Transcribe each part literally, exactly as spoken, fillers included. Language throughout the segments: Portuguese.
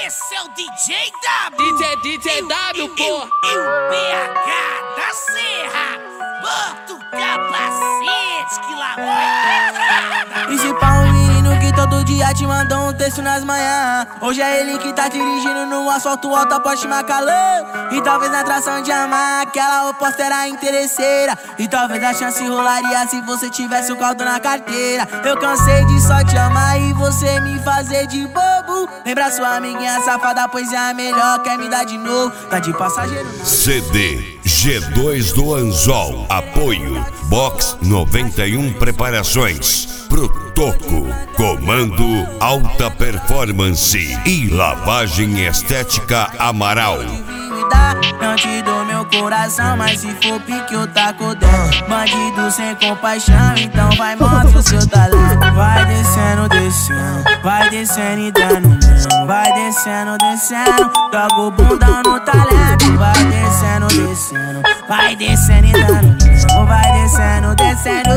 Esse é o D J W. D J, D J W, pô. E o B H da Serra. Bota o capacete que lá vai. E se pá um menino que todo dia te mandou um texto nas manhãs. Hoje é ele que tá dirigindo no asfalto alto a Porsche Macalã. E talvez na atração de amar aquela oposta era interesseira. E talvez a chance rolaria se você tivesse o caldo na carteira. Eu cansei de só te amar e você me fazer de bobo. Lembra sua amiguinha safada, pois é a melhor, quer me dar de novo. Tá de passageiro não. C D G dois do Anzol. Apoio Box noventa e um Preparações. Pro Toco. Comando Alta Performance e Lavagem Estética Amaral. Não te dou meu coração, mas se for pique eu taco dentro. Bandido sem compaixão, então vai mostra o seu talento. Vai descendo, descendo, vai descendo e dando mesmo. Vai descendo, descendo, joga o bundão no talento. Vai descendo, descendo, vai descendo e dando mesmo. Vai descendo, descendo.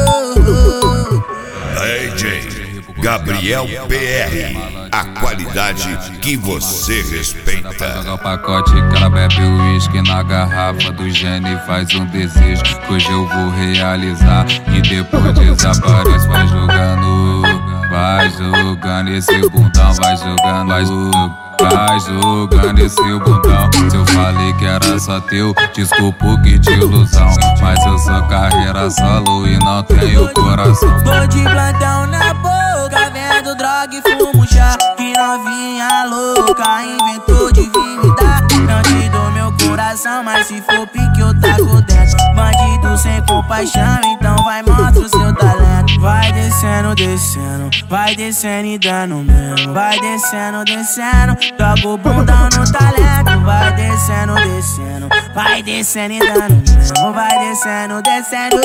D J Gabriel P R, a qualidade que você respeita. Joga o pacote que ela bebe o uísque na garrafa do gênio e faz um desejo que hoje eu vou realizar. E depois desaparece, vai jogando, vai jogando esse bundão, vai jogando, vai jogando. Vai jogando esse bundão. Se eu falei que era só teu, desculpa que de ilusão. Mas eu sou carreira solo e não tenho coração. Tô de plantão na boca, vendo droga e fumo chá. Que novinha louca inventou de vir me dar. Não te dou meu coração, mas se for pique eu taco dentro. Bandido sem compaixão, então vai mostra o seu talento. Vai descendo, descendo, vai descendo e dando mesmo. Vai descendo, descendo, joga o bundão no talento. Vai descendo, descendo, vai descendo e dando mesmo. Vai descendo, descendo.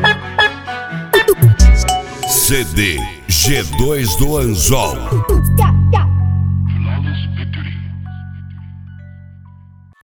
C D G dois do Anzol.